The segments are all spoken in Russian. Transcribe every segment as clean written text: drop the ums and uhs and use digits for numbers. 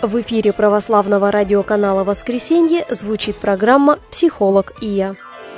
В эфире православного радиоканала «Воскресенье» звучит программа «Психолог и я».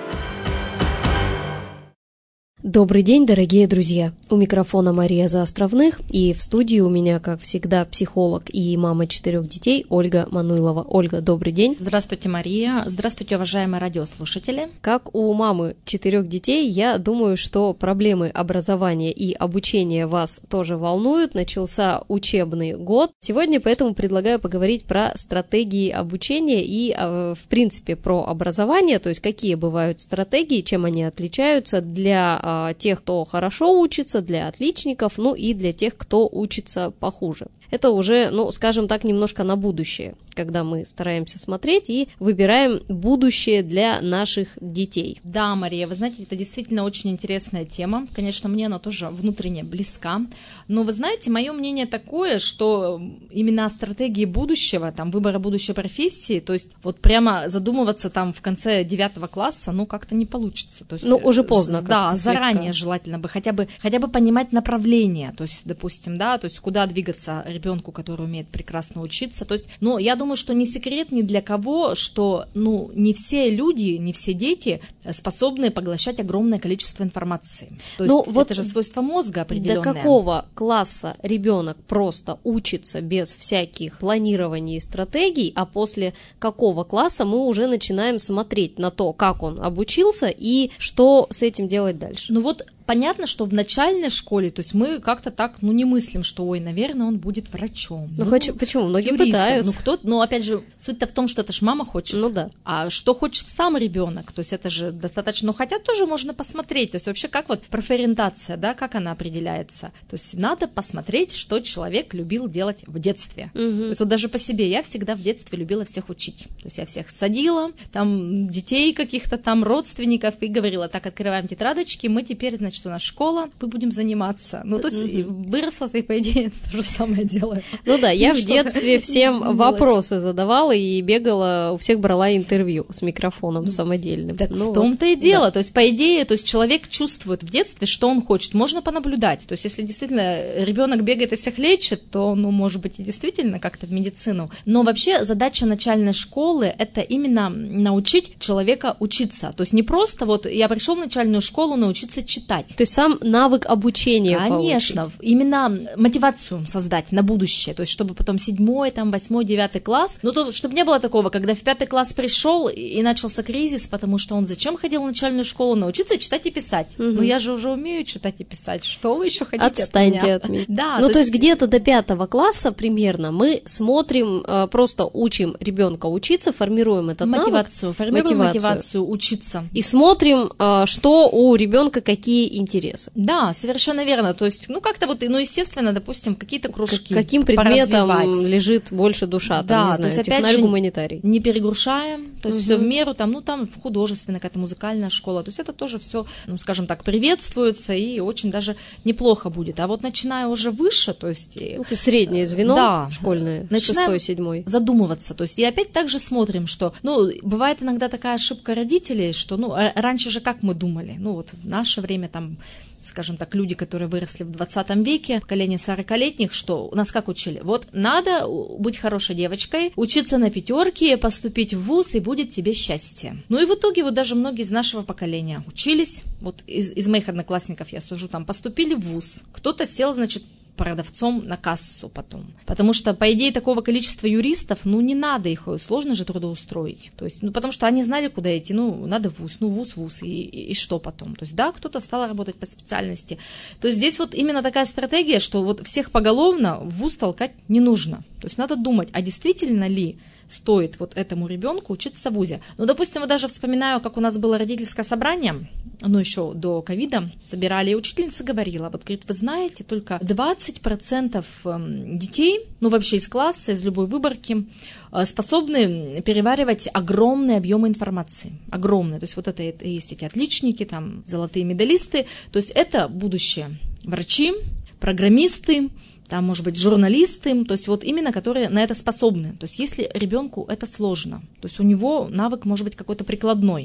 Добрый день, дорогие друзья! У микрофона Мария Заостровных, и в студии у меня, как всегда, психолог и мама 4 детей Ольга Мануйлова. Ольга, добрый день! Здравствуйте, Мария! Здравствуйте, уважаемые радиослушатели! Как у мамы 4 детей, я думаю, что проблемы образования и обучения вас тоже волнуют. Начался учебный год. Сегодня поэтому предлагаю поговорить про стратегии обучения и, в принципе, про образование, то есть какие бывают стратегии, чем они отличаются для тех, кто хорошо учится, для отличников, ну и для тех, кто учится похуже. Это уже, скажем так, немножко на будущее, когда мы стараемся смотреть и выбираем будущее для наших детей. Да, Мария, вы знаете, это действительно очень интересная тема. Конечно, мне она тоже внутренне близка. Но вы знаете, мое мнение такое, что именно о стратегии будущего, выбора будущей профессии, то есть вот прямо задумываться в конце 9 класса, как-то не получится. То есть, уже поздно. Да, заранее желательно бы хотя бы понимать направление, то есть, допустим, то есть куда двигаться ребенку, который умеет прекрасно учиться. То есть, я думаю, что не секрет ни для кого, что, не все люди, не все дети способны поглощать огромное количество информации. То есть, это же свойство мозга определенное. До какого класса ребенок просто учится без всяких планирований и стратегий, а после какого класса мы уже начинаем смотреть на то, как он обучился и что с этим делать дальше? Понятно, что в начальной школе, то есть мы как-то так, не мыслим, что, наверное, он будет врачом. Почему? Многие юристом. пытаются. Опять же, суть-то в том, что это ж мама хочет. Да. А что хочет сам ребенок? То есть это же достаточно, хотя тоже можно посмотреть. То есть вообще как профориентация, как она определяется? То есть надо посмотреть, что человек любил делать в детстве. То есть даже по себе я всегда в детстве любила всех учить. То есть я всех садила, детей каких-то родственников и говорила, так, открываем тетрадочки, мы теперь, что у нас школа, мы будем заниматься. То есть выросла ты, по идее, то же самое делаю. Я в детстве всем вопросы задавала и бегала, у всех брала интервью с микрофоном самодельным. Так в том-то и дело. Да. То есть, по идее, человек чувствует в детстве, что он хочет. Можно понаблюдать. То есть, если действительно ребенок бегает и всех лечит, то, может быть, и действительно как-то в медицину. Но вообще задача начальной школы – это именно научить человека учиться. То есть, не просто я пришел в начальную школу научиться читать. То есть сам навык обучения. Конечно, получить. Именно мотивацию создать на будущее, то есть чтобы потом 7, 8, 9 класс, чтобы не было такого, когда в 5 класс пришел и начался кризис, потому что он зачем ходил в начальную школу? Научиться читать и писать. Я же уже умею читать и писать, что вы еще хотите Отстаньте от меня. Да, то есть где-то до 5 класса примерно мы смотрим, просто учим ребенка учиться, формируем этот мотивацию, навык. Формируем мотивацию учиться. И смотрим, что у ребенка какие интересы. Да, совершенно верно. То есть, как-то естественно, допустим, какие-то кружки. Каким предметом лежит больше душа, то есть, опять же, гуманитарий. Не перегрушаем, то есть все в меру, художественная какая-то музыкальная школа, то есть это тоже все, скажем так, приветствуется и очень даже неплохо будет. А начиная уже выше, то есть... Это среднее звено школьное, 6-7. Задумываться, то есть и опять также смотрим, что, бывает иногда такая ошибка родителей, что, раньше же как мы думали, в наше время скажем так, люди, которые выросли в 20 веке, поколение 40-летних, что нас как учили? Надо быть хорошей девочкой, учиться на 5, поступить в вуз, и будет тебе счастье. И в итоге даже многие из нашего поколения учились, из моих одноклассников я сужу, поступили в вуз. Кто-то сел, продавцом на кассу потом. Потому что, по идее, такого количества юристов, не надо их, сложно же трудоустроить. То есть, потому что они знали, куда идти, надо в вуз, вуз, и что потом? То есть, кто-то стал работать по специальности. То есть, здесь именно такая стратегия, что всех поголовно в вуз толкать не нужно. То есть, надо думать, а действительно ли стоит этому ребенку учиться в вузе. Допустим, даже вспоминаю, как у нас было родительское собрание, еще до ковида собирали, и учительница говорила, говорит, вы знаете, только 20% детей, вообще из класса, из любой выборки, способны переваривать огромные объемы информации. Огромные. То есть это есть эти отличники, золотые медалисты. То есть это будущее врачи, программисты, может быть, журналисты, то есть именно которые на это способны. То есть если ребенку это сложно, то есть у него навык может быть какой-то прикладной,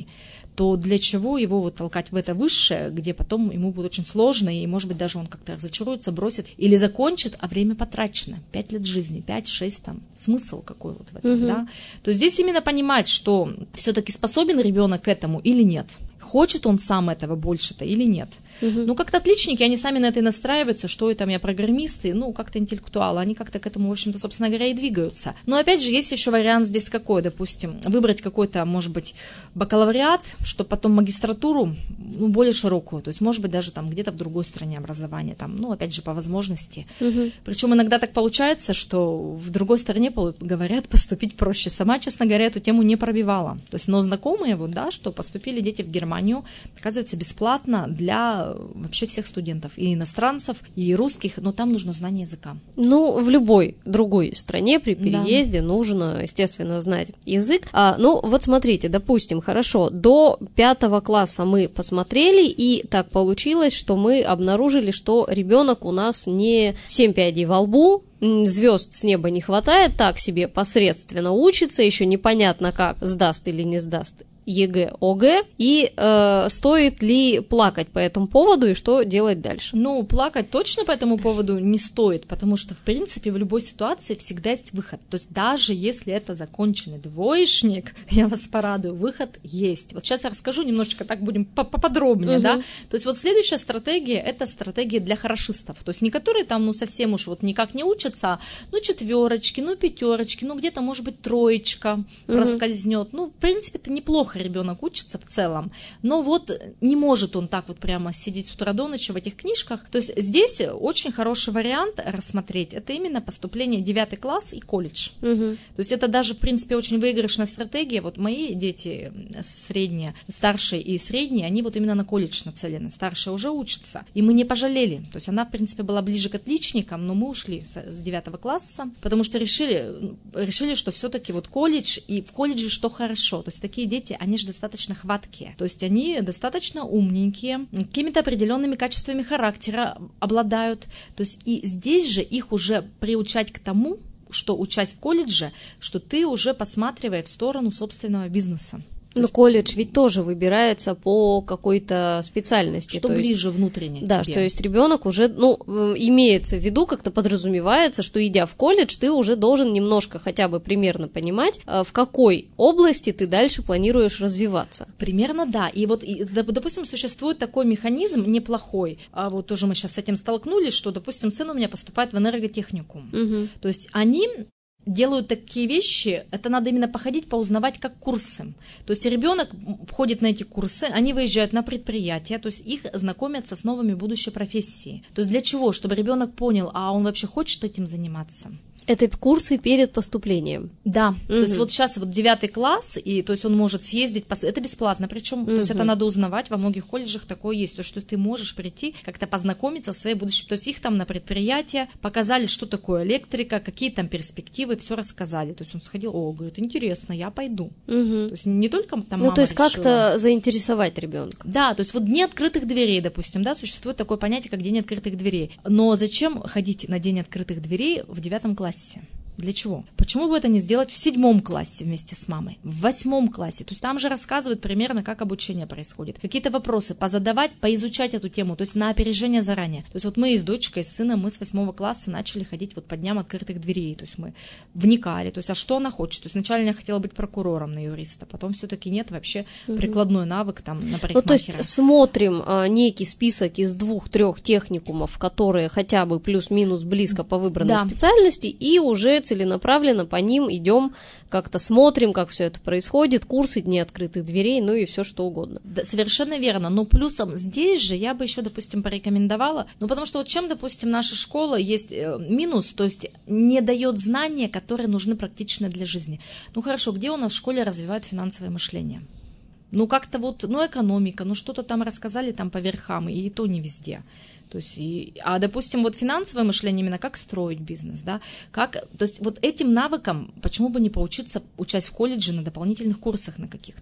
то для чего его вот толкать в это высшее, где потом ему будет очень сложно, и, может быть, даже он как-то разочаруется, бросит или закончит, а время потрачено. 5 лет жизни, 5-6 там. Смысл какой вот в этом, да? То есть здесь именно понимать, что все-таки способен ребенок к этому или нет. Хочет он сам этого больше-то или нет. Ну, как-то отличники, они сами на это и настраиваются, что там я программисты, ну, как-то интеллектуалы, они как-то к этому, в общем-то, собственно говоря, и двигаются. Но, опять же, есть еще вариант здесь какой, допустим, выбрать какой-то, может быть, бакалавриат, чтобы потом магистратуру, ну, более широкую, то есть, может быть, даже там где-то в другой стране образование, там, ну, опять же, по возможности. Причем иногда так получается, что в другой стране, говорят, поступить проще. Сама, честно говоря, эту тему не пробивала. То есть, но знакомые, вот, да, что поступили дети в Германию, оказывается, бесплатно для вообще всех студентов, и иностранцев, и русских, но там нужно знание языка. Ну, в любой другой стране при переезде нужно, естественно, знать язык. Ну, вот смотрите, допустим, хорошо, до 5 класса мы посмотрели, и так получилось, что мы обнаружили, что ребенок у нас не 7 пядей во лбу, звезд с неба не хватает, так себе посредственно учится, еще непонятно как, сдаст или не сдаст ЕГЭ, ОГЭ, и стоит ли плакать по этому поводу и что делать дальше? Ну, плакать точно по этому поводу не стоит, потому что, в принципе, в любой ситуации всегда есть выход. То есть даже если это законченный двоечник, я вас порадую, выход есть. Вот сейчас я расскажу немножечко, так будем поподробнее, да. То есть вот следующая стратегия, это стратегия для хорошистов, то есть не которые там, ну, совсем уж вот никак не учатся, ну, 4, ну, 5, ну, где-то, может быть, 3 проскользнет. Ну, в принципе, это неплохо ребенок учится в целом, но вот не может он так вот прямо сидеть с утра до ночи в этих книжках. То есть здесь очень хороший вариант рассмотреть, это именно поступление в 9 класс и колледж. То есть это даже, в принципе, очень выигрышная стратегия. Вот мои дети средние, старшие и средние, они вот именно на колледж нацелены. Старшая уже учится, и мы не пожалели. То есть она, в принципе, была ближе к отличникам, но мы ушли с 9 класса, потому что решили, что все-таки вот колледж, и в колледже что хорошо. То есть такие дети, они же достаточно хваткие, то есть они достаточно умненькие, какими-то определенными качествами характера обладают, то есть и здесь же их уже приучать к тому, что учась в колледже, что ты уже посматривая в сторону собственного бизнеса. Но колледж ведь тоже выбирается по какой-то специальности. Что ближе внутренне да, тебе. То есть ребенок уже, ну, имеется в виду, как-то подразумевается, что идя в колледж, ты уже должен немножко хотя бы примерно понимать, в какой области ты дальше планируешь развиваться. Примерно, да. И вот, допустим, существует такой механизм неплохой. А вот тоже мы сейчас с этим столкнулись, что, допустим, сын у меня поступает в энерготехникум. То есть они делают такие вещи, это надо именно походить, поузнавать, как курсы. То есть ребенок ходит на эти курсы, они выезжают на предприятия, то есть их знакомят с основами будущей профессии. То есть для чего? Чтобы ребенок понял, а он вообще хочет этим заниматься. Это курсы перед поступлением. Да, то есть вот сейчас вот 9 класс, и то есть он может съездить, это бесплатно, причем, то есть это надо узнавать, во многих колледжах такое есть, то что ты можешь прийти, как-то познакомиться со своей будущей, то есть их там на предприятие показали, что такое электрика, какие там перспективы, все рассказали, то есть он сходил, говорит, интересно, я пойду. То есть не только там мама то есть решила. как-то заинтересовать ребенка. Да, то есть вот дни открытых дверей, допустим, да, существует такое понятие, как день открытых дверей, но зачем ходить на день открытых дверей в 9 классе? Для чего? Почему бы это не сделать в 7 классе вместе с мамой, в 8 классе? То есть там же рассказывают примерно, как обучение происходит. Какие-то вопросы позадавать, поизучать эту тему, то есть на опережение заранее. То есть вот мы с дочкой, с сыном, мы с 8 класса начали ходить вот по дням открытых дверей. То есть мы вникали, то есть а что она хочет? То есть сначала я хотела быть прокурором на юриста, потом все-таки нет, вообще прикладной навык там на парикмахера. Ну, то есть смотрим некий список из 2-3 техникумов, которые хотя бы плюс-минус близко по выбранной специальности, и уже целенаправленно по ним идем, как-то смотрим, как все это происходит, курсы, дни открытых дверей, ну и все что угодно. Да, совершенно верно, но плюсом здесь же я бы еще, допустим, порекомендовала, потому что вот чем, допустим, наша школа есть минус, то есть не дает знания, которые нужны практично для жизни. Ну хорошо, где у нас в школе развивают финансовое мышление? Ну как-то вот, экономика, что-то там рассказали там по верхам, и то не везде. То есть, допустим, вот финансовое мышление именно как строить бизнес, да, то есть вот этим навыкам почему бы не поучиться, учась в колледже на дополнительных курсах на каких-то.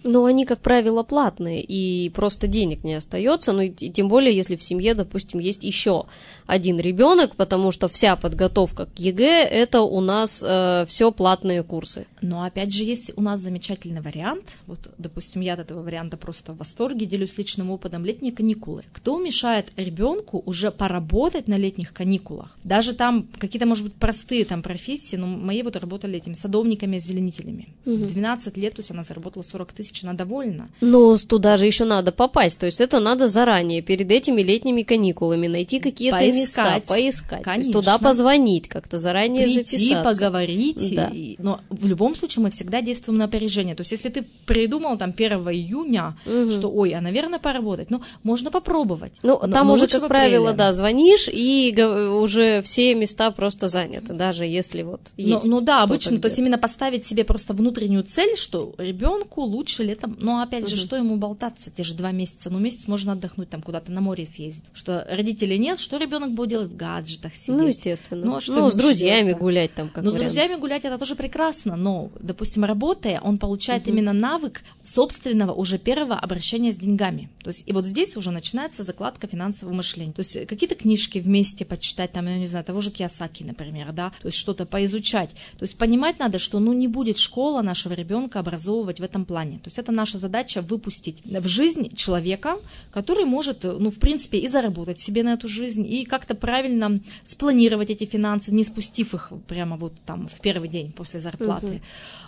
Но они, как правило, платные, и просто денег не остается, ну и тем более, если в семье, допустим, есть еще один ребенок, потому что вся подготовка к ЕГЭ – это у нас все платные курсы. Но опять же есть у нас замечательный вариант, вот, допустим, я от этого варианта просто в восторге, делюсь личным опытом, летние каникулы. Кто мешает ребенку уже поработать на летних каникулах? Даже там какие-то, может быть, простые там профессии, но мои вот работали этими садовниками, озеленителями. В 12 лет, то есть она заработала 40 тысяч, она довольна. Ну, туда же еще надо попасть, то есть это надо заранее, перед этими летними каникулами, найти какие-то места, поискать, то есть туда позвонить, как-то заранее записаться. Поговорить, да. Но в любом случае мы всегда действуем на опережение, то есть если ты придумал там 1 июня, что, ой, а, наверное, поработать, ну, можно попробовать. Ну, там уже, как правило, да, звонишь, и уже все места просто заняты, даже если вот есть. Ну да, обычно, то есть именно поставить себе просто внутреннюю цель, что ребенку лучше летом, но опять же, что ему болтаться, те же 2 месяца, ну, месяц можно отдохнуть, там куда-то на море съездить, что родителей нет, что ребенок будет делать в гаджетах сидеть. Ну, естественно. Ну, с друзьями гулять там, как вариант. С друзьями гулять это тоже прекрасно, но, допустим, работая, он получает именно навык собственного уже первого обращения с деньгами. То есть и вот здесь уже начинается закладка финансового мышления. То есть какие-то книжки вместе почитать, там, я не знаю, того же Кийосаки, например, да, то есть что-то поизучать. То есть понимать надо, что, ну, не будет школа нашего ребенка образовывать в этом плане. То есть это наша задача выпустить в жизнь человека, который может, ну, в принципе, и заработать себе на эту жизнь, и как-то правильно спланировать эти финансы, не спустив их прямо вот там в первый день после зарплаты.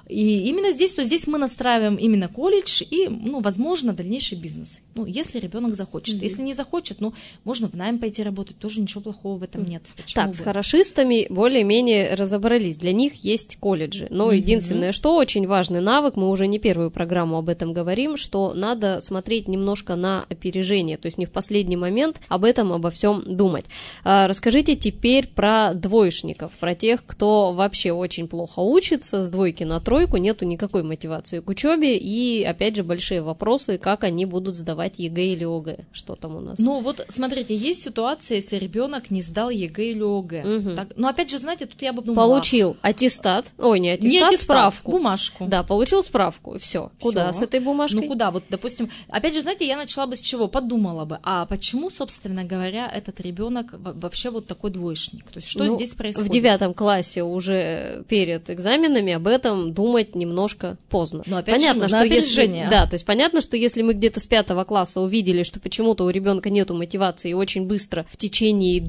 И именно здесь, то здесь мы настраиваем именно колледж и, ну, возможно, дальнейший бизнес. Ну, если ребенок захочет. Если не захочет, ну, можно в найм пойти работать, тоже ничего плохого в этом нет. Почему так, с хорошистами более-менее разобрались. Для них есть колледжи. Но единственное, что очень важный навык, мы уже не первую программу об этом говорим, что надо смотреть немножко на опережение, то есть не в последний момент обо всем думать. Расскажите теперь про двоечников, про тех, кто вообще очень плохо учится, с 2 на 3, нету никакой мотивации к учебе, и, опять же, большие вопросы, как они будут сдавать ЕГЭ или ОГЭ. Что там у нас? Ну, вот, смотрите, есть ситуация, если ребенок не сдал ЕГЭ или ОГЭ. Так, ну, опять же, знаете, тут я бы думала... Получил аттестат, справку. Бумажку. Да, получил справку, и все. Куда с этой бумажкой? Ну, куда? Вот, допустим, опять же, знаете, я начала бы с чего? Подумала бы, а почему, собственно говоря, этот ребенок вообще вот такой двоечник? То есть, что здесь происходит? В 9 классе уже перед экзаменами об этом думать немножко поздно. Но опять понятно, же, что если, да, то есть понятно, что если мы где-то с 5 класса увидели, что почему-то у ребенка нету мотивации, и очень быстро в течение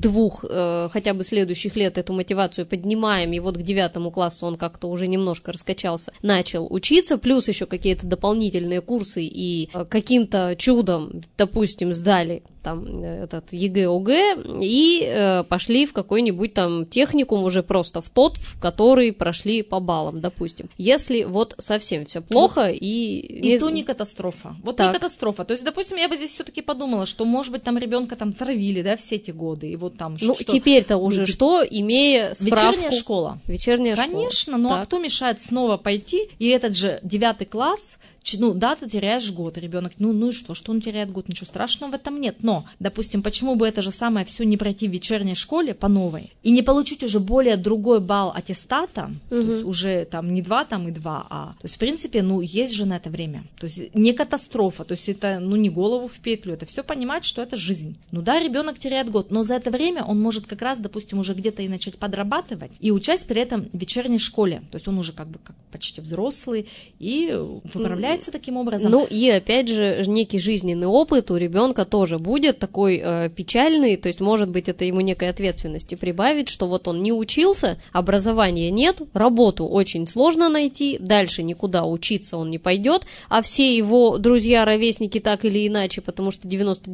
2 хотя бы следующих лет эту мотивацию поднимаем, и вот к 9 классу он как-то уже немножко раскачался, начал учиться, плюс еще какие-то дополнительные курсы, и каким-то чудом, допустим, сдали там этот ЕГЭ, ОГЭ, и пошли в какой-нибудь там техникум уже просто в тот, в который прошли по баллам, допустим. Если вот совсем все плохо вот, и то не катастрофа. Вот так. Не катастрофа. То есть, допустим, я бы здесь все-таки подумала, что, может быть, там ребенка там травили, да, все эти годы, и вот там ну, теперь-то уже что, имея справку... Вечерняя школа. Вечерняя школа. Конечно, ну а кто мешает снова пойти, и этот же 9 класс... Ну, да, ты теряешь год, ребенок, ну и что он теряет год, ничего страшного в этом нет, но, допустим, почему бы это же самое все не пройти в вечерней школе по новой, и не получить уже более другой балл аттестата, то есть уже там не 2, там и 2, то есть, в принципе, ну, есть же на это время, то есть не катастрофа, то есть это, ну, не голову в петлю, это все понимать, что это жизнь. Ну да, ребенок теряет год, но за это время он может как раз, допустим, уже где-то и начать подрабатывать, и учась при этом в вечерней школе, то есть он уже как бы как почти взрослый, и выправляет таким образом. Ну и опять же некий жизненный опыт у ребенка тоже будет такой печальный, то есть может быть это ему некой ответственности прибавит, что вот он не учился, образования нет, работу очень сложно найти, дальше никуда учиться он не пойдет, а все его друзья, ровесники так или иначе, потому что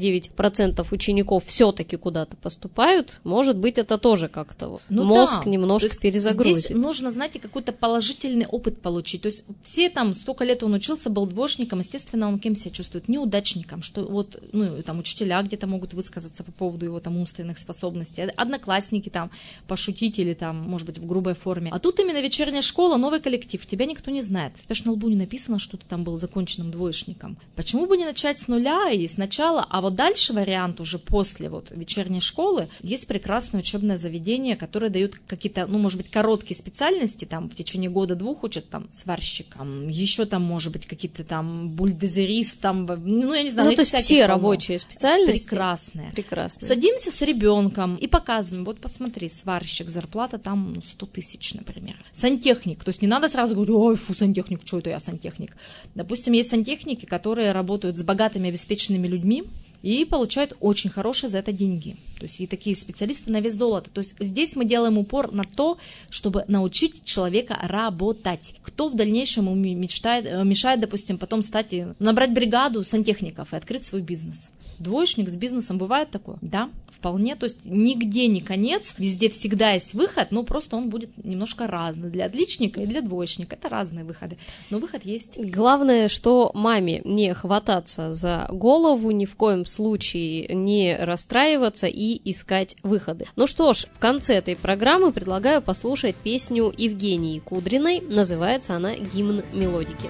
99% учеников все-таки куда-то поступают, может быть это тоже как-то мозг немножко перезагрузит. Здесь нужно, знаете, какой-то положительный опыт получить, то есть все там столько лет он учился, был двоечником, естественно, он кем себя чувствует? Неудачником, что вот, ну, там, учителя где-то могут высказаться по поводу его там умственных способностей, одноклассники там пошутить или там, может быть, в грубой форме. А тут именно вечерняя школа, новый коллектив, тебя никто не знает. Тебя ж на лбу не написано, что ты там был законченным двоечником. Почему бы не начать с нуля и сначала, а вот дальше вариант уже после вот вечерней школы, есть прекрасное учебное заведение, которое дает какие-то, ну, может быть, короткие специальности, там, в течение года-2 учат там сварщикам, еще там, может быть, какие-то там бульдозерист, там, ну, я не знаю. Ну, то есть все рабочие специальности. Прекрасные. Прекрасные. Садимся с ребенком и показываем, вот посмотри, сварщик, зарплата там 100 тысяч, например. Сантехник, то есть не надо сразу говорить, ой, фу, сантехник, что это я сантехник. Допустим, есть сантехники, которые работают с богатыми, обеспеченными людьми, и получают очень хорошие за это деньги. То есть и такие специалисты на вес золота. То есть здесь мы делаем упор на то, чтобы научить человека работать. Кто в дальнейшем мешает, допустим, потом набрать бригаду сантехников и открыть свой бизнес. Двоечник с бизнесом бывает такое? Да, вполне. То есть нигде не конец, везде всегда есть выход, но просто он будет немножко разный. Для отличника и для двоечника это разные выходы, но выход есть. Главное, что маме не хвататься за голову, ни в коем случае не расстраиваться и искать выходы. Ну что ж, в конце этой программы предлагаю послушать песню Евгении Кудриной. Называется она «Гимн мелодики».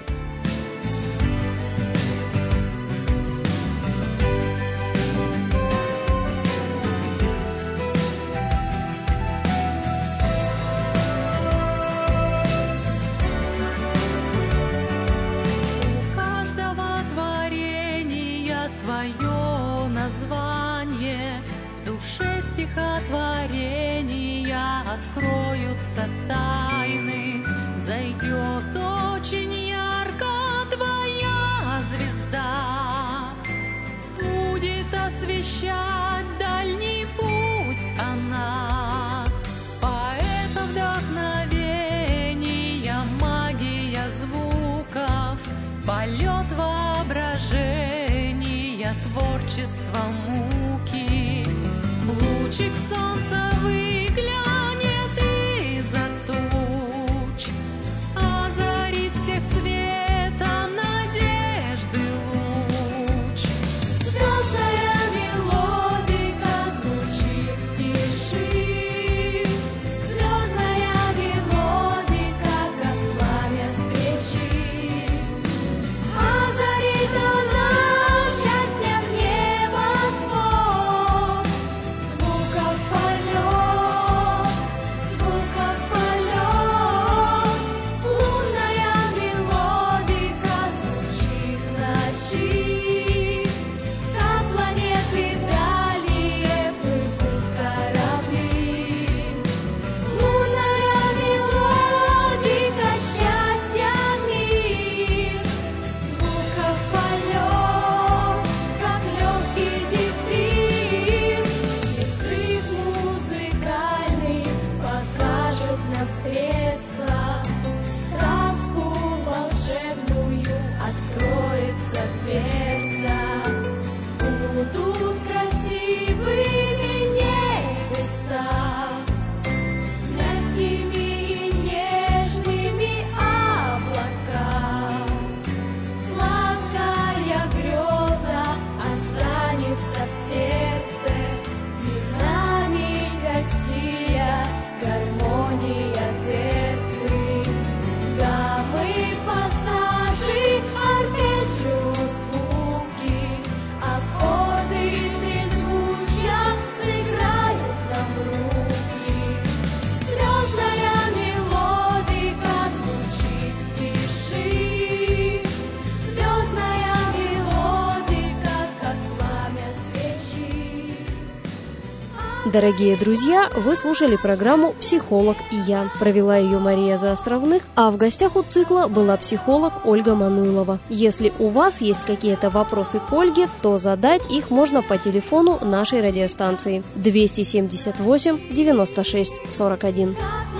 Свое название, в душе стихотворения откроются тайны, зайдет очень ярко твоя звезда, будет освещать дальний путь она, поэта вдохновения, магия звуков, полет воображения, творчество муки, лучик солнца выглянет из-за туч, озарит всех светом надежды луч. Звездная мелодика звучит в тиши, звездная мелодика, как пламя свечи, озарит она Дорогие друзья, вы слушали программу «Психолог и я». Провела ее Мария Заостровных, а в гостях у цикла была психолог Ольга Мануйлова. Если у вас есть какие-то вопросы к Ольге, то задать их можно по телефону нашей радиостанции 278 96 41.